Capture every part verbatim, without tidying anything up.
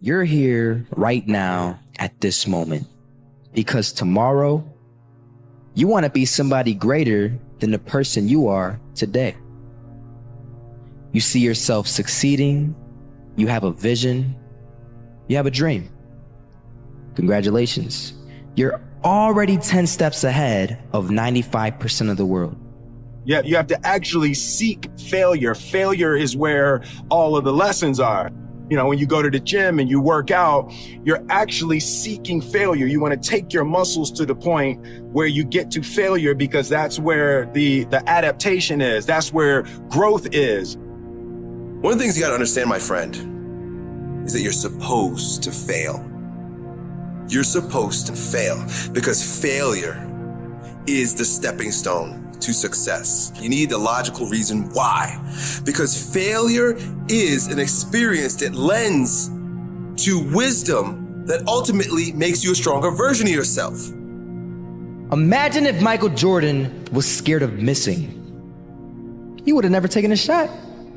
You're here right now at this moment because tomorrow you want to be somebody greater than the person you are today. You see yourself succeeding, you have a vision, you have a dream. Congratulations. You're already ten steps ahead of ninety-five percent of the world. Yeah, you have to actually seek failure. Failure is where all of the lessons are. You know, when you go to the gym and you work out, you're actually seeking failure. You want to take your muscles to the point where you get to failure because that's where the, the adaptation is. That's where growth is. One of the things you got to understand, my friend, is that you're supposed to fail. You're supposed to fail because failure is the stepping stone to success. You need the logical reason why. Because failure is an experience that lends to wisdom that ultimately makes you a stronger version of yourself. Imagine if Michael Jordan was scared of missing. He would have never taken a shot.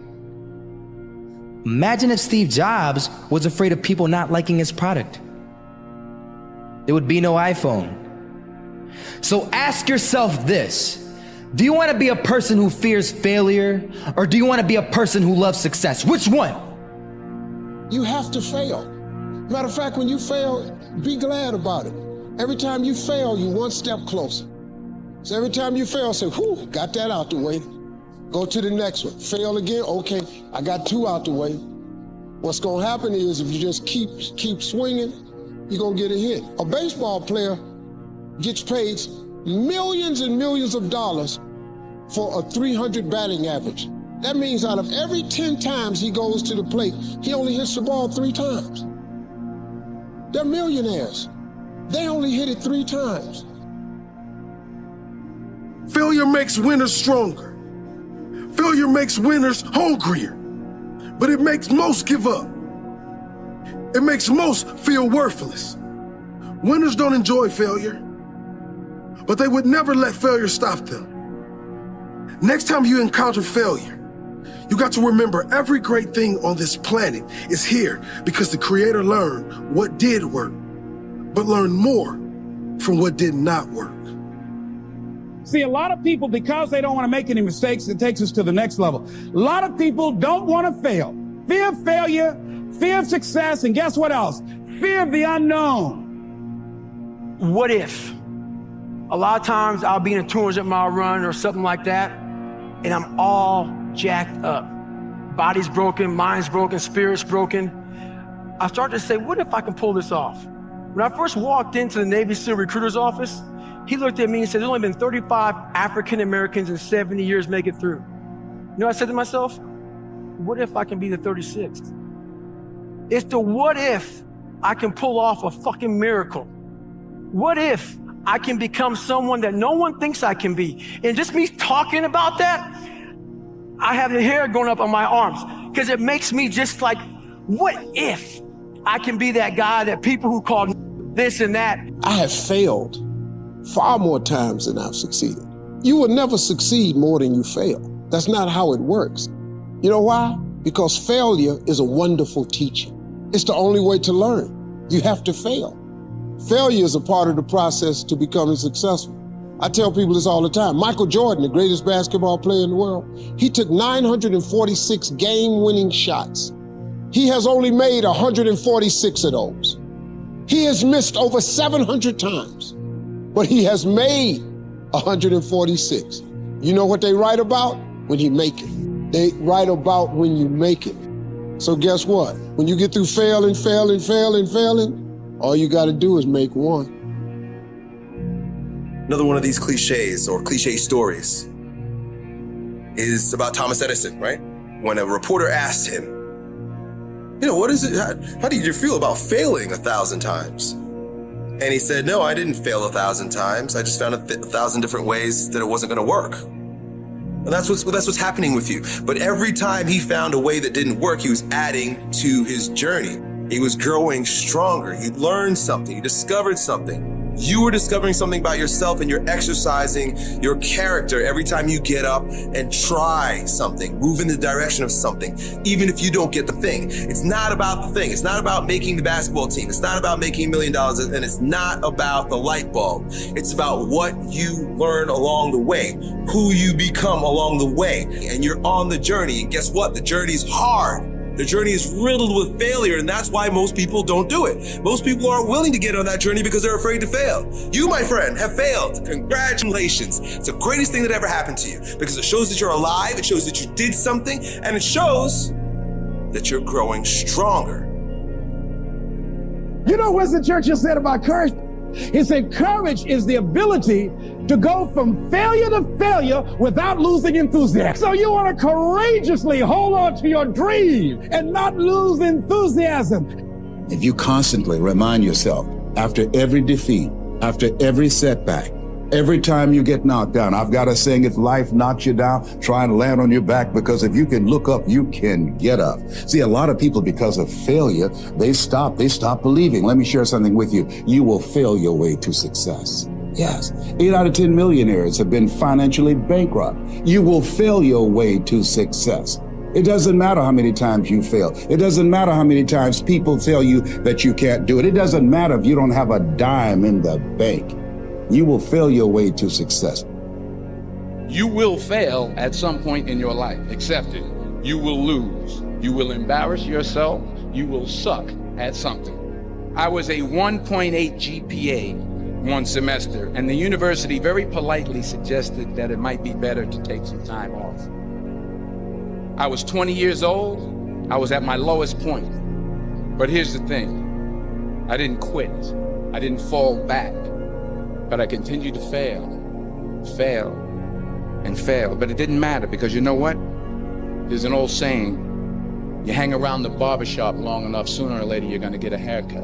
Imagine if Steve Jobs was afraid of people not liking his product. There would be no iPhone. So ask yourself this. Do you want to be a person who fears failure, or do you want to be a person who loves success? Which one? You have to fail. Matter of fact, when you fail, be glad about it. Every time you fail, you one step closer. So every time you fail, say, whew, got that out the way. Go to the next one. Fail again, okay, I got two out the way. What's gonna happen is if you just keep, keep swinging, you're gonna get a hit. A baseball player gets paid millions and millions of dollars for a three hundred batting average. That means out of every ten times he goes to the plate, he only hits the ball three times. They're millionaires. They only hit it three times. Failure makes winners stronger. Failure makes winners hungrier. But it makes most give up. It makes most feel worthless. Winners don't enjoy failure, but they would never let failure stop them. Next time you encounter failure, you got to remember every great thing on this planet is here because the Creator learned what did work, but learned more from what did not work. See, a lot of people, because they don't want to make any mistakes, it takes us to the next level. A lot of people don't want to fail. Fear of failure, fear of success, and guess what else? Fear of the unknown. What if? A lot of times I'll be in a two hundred mile run or something like that, and I'm all jacked up. Body's broken, mind's broken, spirit's broken. I start to say, what if I can pull this off? When I first walked into the Navy SEAL recruiter's office, he looked at me and said, there's only been thirty-five African Americans in seventy years make it through. You know what I said to myself? What if I can be the thirty-sixth? It's the what if I can pull off a fucking miracle. What if I can become someone that no one thinks I can be? And just me talking about that, I have the hair going up on my arms because it makes me just like, what if I can be that guy that people who call this and that? I have failed far more times than I've succeeded. You will never succeed more than you fail. That's not how it works. You know why? Because failure is a wonderful teacher. It's the only way to learn. You have to fail. Failure is a part of the process to becoming successful. I tell people this all the time. Michael Jordan, the greatest basketball player in the world, he took nine hundred forty-six game-winning shots. He has only made one hundred forty-six of those. He has missed over seven hundred times, but he has made one hundred forty-six. You know what they write about? When you make it. They write about when you make it. So guess what? When you get through failing, failing, failing, failing, all you got to do is make one. Another one of these cliches or cliche stories is about Thomas Edison, right? When a reporter asked him, you know, what is it, how, how did you feel about failing a thousand times? And he said, no, I didn't fail a thousand times. I just found a, th- a thousand different ways that it wasn't going to work. And that's what's, that's what's happening with you. But every time he found a way that didn't work, he was adding to his journey. He was growing stronger. He learned something. He discovered something. You are discovering something about yourself, and you're exercising your character every time you get up and try something, move in the direction of something, even if you don't get the thing. It's not about the thing. It's not about making the basketball team. It's not about making a million dollars, and it's not about the light bulb. It's about what you learn along the way, who you become along the way, and you're on the journey. And guess what? The journey is hard. The journey is riddled with failure, and that's why most people don't do it. Most people aren't willing to get on that journey because they're afraid to fail. You, my friend, have failed. Congratulations. It's the greatest thing that ever happened to you because it shows that you're alive, it shows that you did something, and it shows that you're growing stronger. You know what Winston Churchill said about courage? He said, courage is the ability to go from failure to failure without losing enthusiasm. So you want to courageously hold on to your dream and not lose enthusiasm. If you constantly remind yourself after every defeat, after every setback, every time you get knocked down, I've got a saying, if life knocks you down, try and land on your back, because if you can look up, you can get up. See, a lot of people, because of failure, they stop, they stop believing. Let me share something with you. You will fail your way to success. Yes, eight out of ten millionaires have been financially bankrupt. You will fail your way to success. It doesn't matter how many times you fail. It doesn't matter how many times people tell you that you can't do it. It doesn't matter if you don't have a dime in the bank. You will fail your way to success. You will fail at some point in your life. Accept it. You will lose. You will embarrass yourself. You will suck at something. I was a one point eight G P A one semester, and the university very politely suggested that it might be better to take some time off. I was twenty years old. I was at my lowest point. But here's the thing. I didn't quit. I didn't fall back. But I continued to fail, fail, and fail. But it didn't matter, because you know what? There's an old saying, you hang around the barbershop long enough, sooner or later you're gonna get a haircut.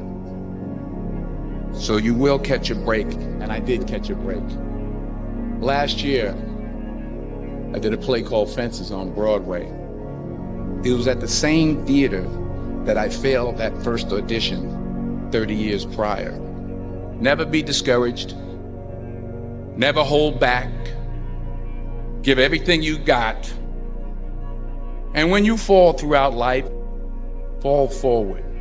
So you will catch a break, and I did catch a break. Last year, I did a play called Fences on Broadway. It was at the same theater that I failed that first audition thirty years prior. Never be discouraged. Never hold back. Give everything you got. And when you fall throughout life, fall forward.